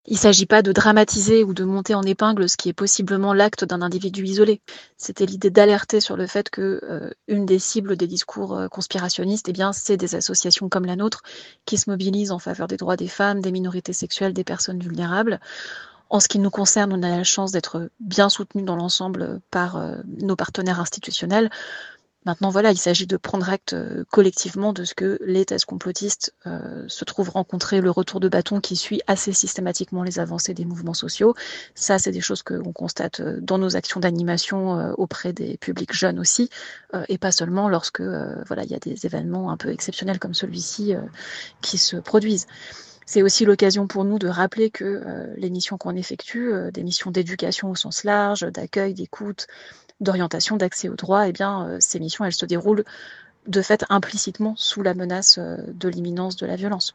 Il ne s'agit pas de dramatiser ou de monter en épingle ce qui est possiblement l'acte d'un individu isolé. C'était l'idée d'alerter sur le fait que une des cibles des discours conspirationnistes, eh bien, c'est des associations comme la nôtre qui se mobilisent en faveur des droits des femmes, des minorités sexuelles, des personnes vulnérables. En ce qui nous concerne, on a la chance d'être bien soutenus dans l'ensemble par nos partenaires institutionnels. Maintenant, voilà, il s'agit de prendre acte collectivement de ce que les thèses complotistes se trouvent rencontrer le retour de bâton qui suit assez systématiquement les avancées des mouvements sociaux. Ça, c'est des choses qu'on constate dans nos actions d'animation auprès des publics jeunes aussi, et pas seulement lorsque voilà, il y a des événements un peu exceptionnels comme celui-ci qui se produisent. C'est aussi l'occasion pour nous de rappeler que les missions qu'on effectue, des missions d'éducation au sens large, d'accueil, d'écoute, d'orientation, d'accès aux droits, eh bien, ces missions, elles se déroulent de fait implicitement sous la menace de l'imminence de la violence.